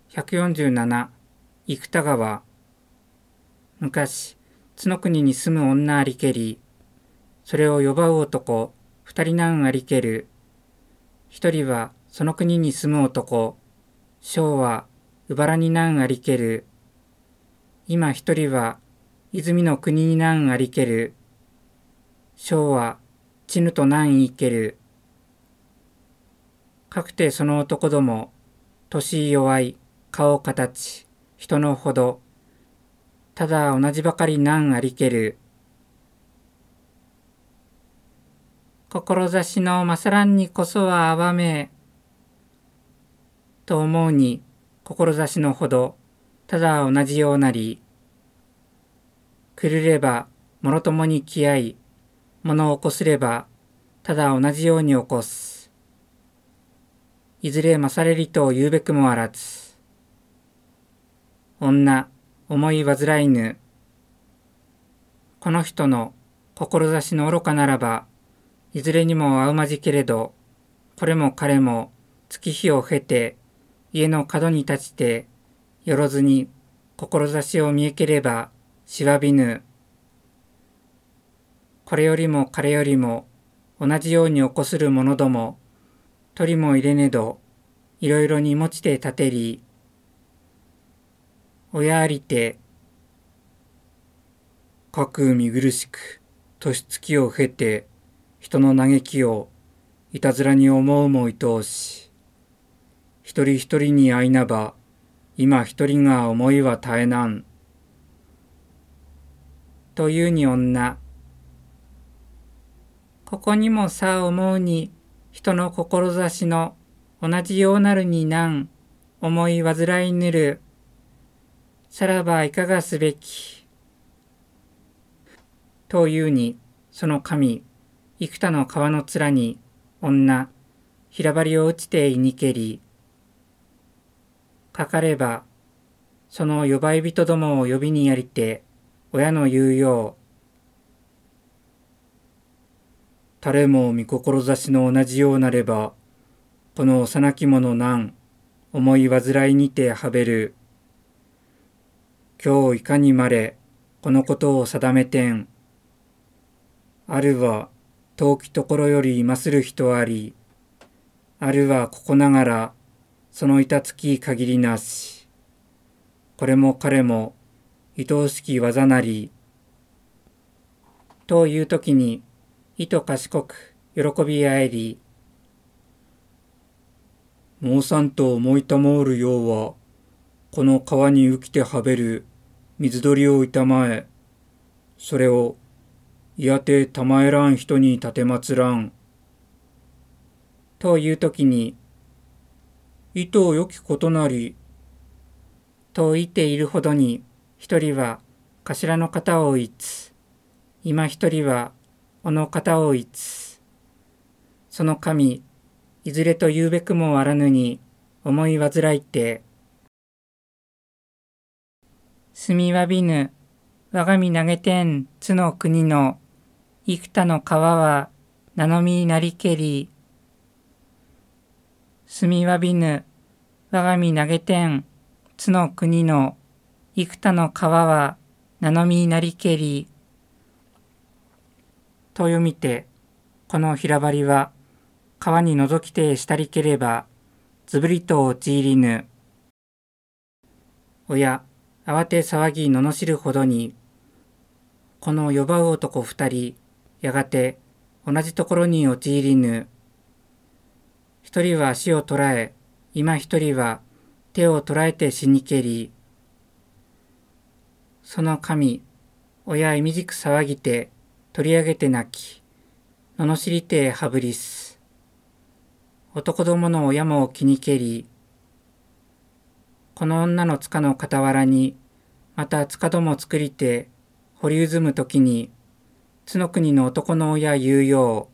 147生田川。昔、津の国に住む女ありけり、それを呼ばう男、二人なんありける。一人はその国に住む男、将はうばらになんありける。今一人は泉の国になんありける。将はちぬとなんいける。かくてその男ども、年弱い、顔形、人のほど、ただ同じばかりなんありける。志の勝らんにこそはあわめ。と思うに、志のほど、ただ同じようなり。くるれば、もろともに気合い、ものを起こすれば、ただ同じように起こす。いずれ勝れりと言うべくもあらず。女、思い煩いぬ。この人の志の愚かならば、いずれにもあうまじけれど、これも彼も月日を経て、家の角に立ちて、よろずに志を見えければ、しわびぬ。これよりも彼よりも、同じように起こする者ども、取りも入れねど、いろいろに持ちて立てり。親ありて、かく見苦しく、年月を経て、人の嘆きを、いたずらに思うも愛おし。一人一人に会いなば、今一人が思いは絶えなん。というに女。ここにもさ思うに、人の志の同じようなるになん思い煩いぬる。さらばいかがすべき。というに、その神、幾多の川の面に、女、平張りを打ちていにけり。かかれば、その呼ばい人どもを呼びにやりて、親の言うよう。誰も見志の同じようなれば、この幼き者なん思い煩いにてはべる。今日いかにまれこのことを定めてん。あるは遠きところより今する人あり、あるはここながらそのいたつき限りなし。これも彼も愛おしき技なり。というときに、いと賢く喜び合えり。もうさんと思いたもうるようは、この川に浮きてはべる水鳥をいたまえ。それを、いやてたまえらん人に立てまつらん。というときに、いとよきことなり。と言っているほどに、一人は頭の方をいつ。今一人は、おの方をいつ。その神、いずれと言うべくもあらぬに、思い煩いて。すみわびぬ、我が身投げてん、津の国の、幾多の川は、名のみなりけり。すみわびぬ、我が身投げてん、津の国の、幾多の川は、名のみなりけり。と読みて、この平張りは、川に覗きてしたりければ、ずぶりと陥りぬ。おや、慌て騒ぎ罵るほどに、この呼ばう男二人、やがて同じところに陥りぬ。一人は足を捉え、今一人は手を捉えて死にけり。その神、親いみじく騒ぎて、取り上げて泣き、罵りてはぶりす。男どもの親も気にけり、この女の塚の傍らに、また塚ども作りて、掘りうずむときに、津の国の男の親言うよ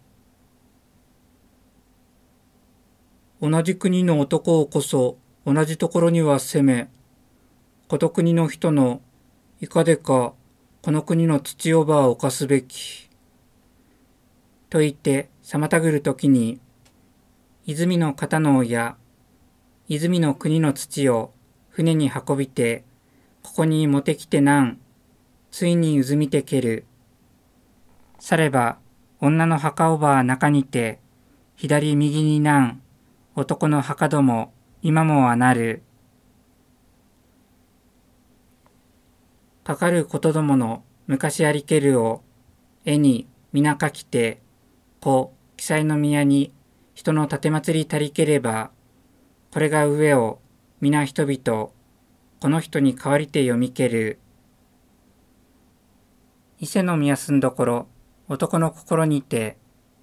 う。同じ国の男をこそ、同じところには攻め、こと国の人の、いかでか、この国の土をばを犯すべき。と言って、妨ぐるときに、泉の方の親、泉の国の土を船に運びて、ここにもてきてなんついにうずみてける。されば、女の墓おば中にて、左右になん男の墓ども、今もはなる。かかることどもの昔ありけるを、絵に皆書きて、記載の宮に人の立て祭り足りければ、これが上を皆人々、この人に代わりて読みける。伊勢の宮住んどころ、男の心にて、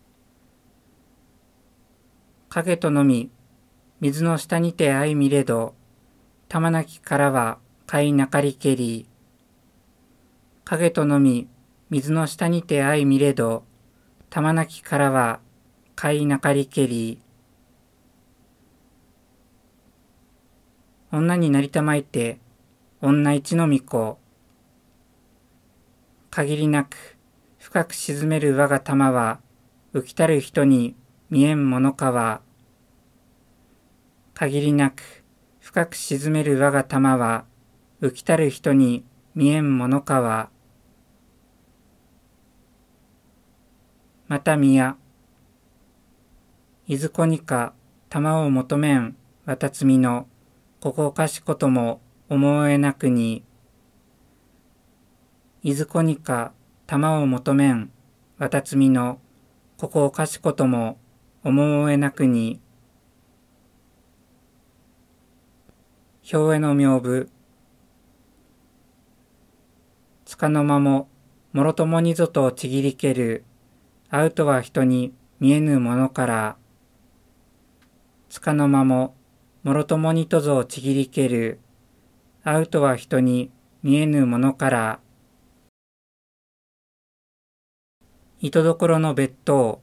影とのみ、水の下にて相見れど、玉なきからは買いなかりけり。影とのみ、水の下にて相見れど、玉なきからは買いなかりけり。女になりたまいて、女一の巫女。限りなく、深く沈める我が玉は、浮きたる人に見えんものかは。限りなく、深く沈める我が玉は、浮きたる人に見えんものかは。また宮。いずこにか玉を求めんわたつみの、ここかしことも思えなくに。いずこにか玉を求めんわたつみの、ここかしことも思えなくに。表への屏風。つかの間も、もろともにぞとちぎりける。会うとは人に見えぬものから。つかの間も、もろともにとぞちぎりける。会うとは人に見えぬものから。糸どころの別当。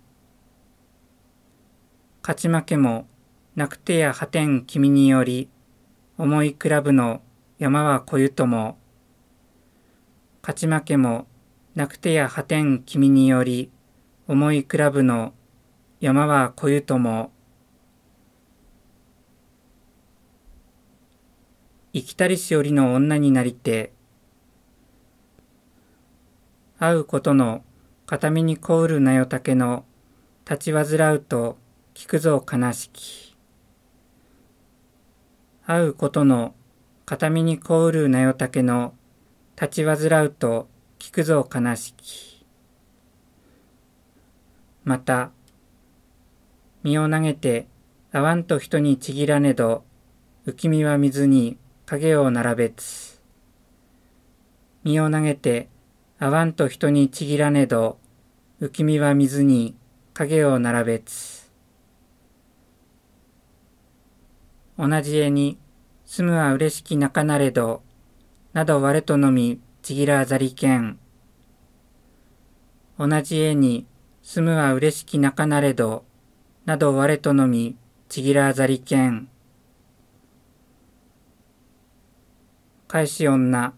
勝ち負けもなくてや果てん君により、思い比ぶの山は小湯とも。勝ち負けもなくてや果てん君により、思い比ぶの山は小湯とも。生きたりしおりの女になりて、会うことの片身にこうるなよたけの、立ち煩うと聞くぞ悲しき。会うことの片身にこうるなよたけの、立ち煩うと聞くぞ悲しき。また、身を投げて会わんと人にちぎらねど、浮き身は水に影を並べつ。身を投げて会わんと人にちぎらねど、浮き身は水に影を並べつ。同じ絵に住むは嬉しきなかなれど、など我とのみちぎらざりけん。同じ絵に住むは嬉しきなかなれど、など我とのみちぎらざりけん。返し女。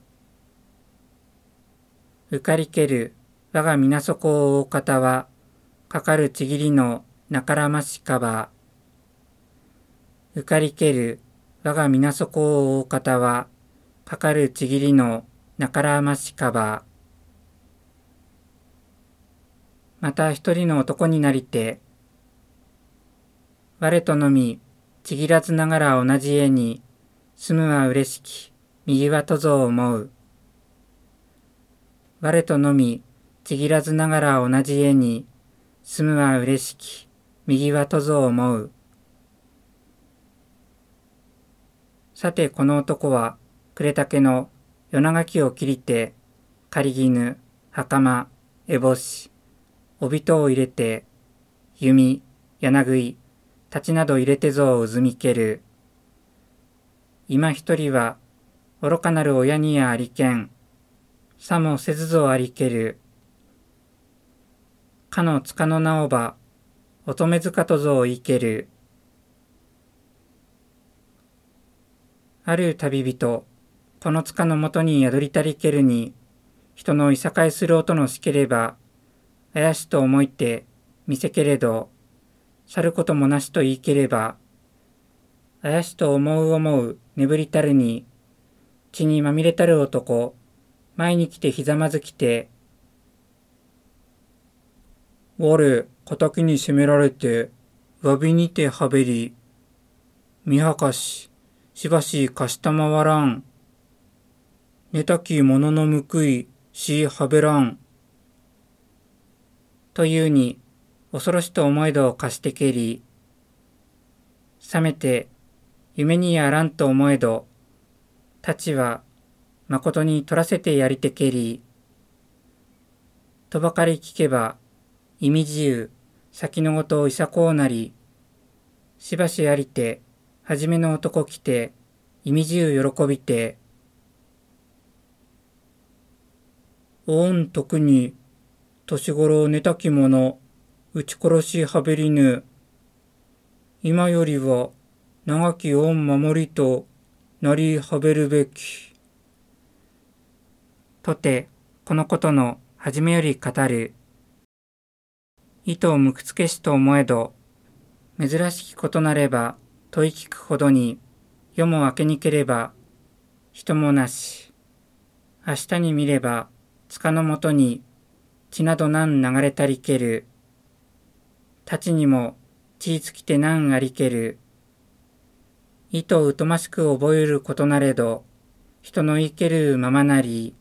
浮かりける我がみなそこを大方は、かかるちぎりのなからましかば。浮かりける我がみなそこを大方は、かかるちぎりのなからましかば。また一人の男になりて、我とのみちぎらずながら同じ絵に、住むは嬉しき右はとぞ思う。我とのみちぎらずながら同じ絵に、住むは嬉しき右はとぞ思う。さてこの男は暮れ竹の夜長きを切りて、狩衣、袴、烏帽子、帯等を入れて、弓、柳井、太刀など入れてぞをうずみける。今一人は、愚かなる親にやありけん。さもせずぞありける。かのつかのなおば、乙女塚とぞをいける。ある旅人、この塚のもとに宿りたりけるに、人のいさかいする音のしければ、あやしと思いて見せけれど、去ることもなしと言いければ、あやしと思う眠りたるに、血にまみれたる男、前に来てひざまずきて、我、仇に攻められて、わびにてはべり、みはかし、しばしかしたまわらん。寝たき者の報い、しはべらん。というに、恐ろしと思いどを貸してけり、覚めて、夢にやらんと思えど、たちは、まことに取らせてやりてけり、とばかり聞けば、意味自由、先のごといさこうなり、しばしありて、はじめの男来て、意味自由喜びて、おん特に、年頃寝たき者、撃ち殺しはべりぬ。今よりは、長き御守りとなりはべるべき。とて、このことの初めより語る。糸をむくつけしと思えど、珍しきことなれば、問い聞くほどに、夜も明けにければ、人もなし。明日に見れば、塚のもとに、血などなん流れたりける。たちにも、血つきてなんありける。意と疎ましく覚えることなれど、人の生けるままなり、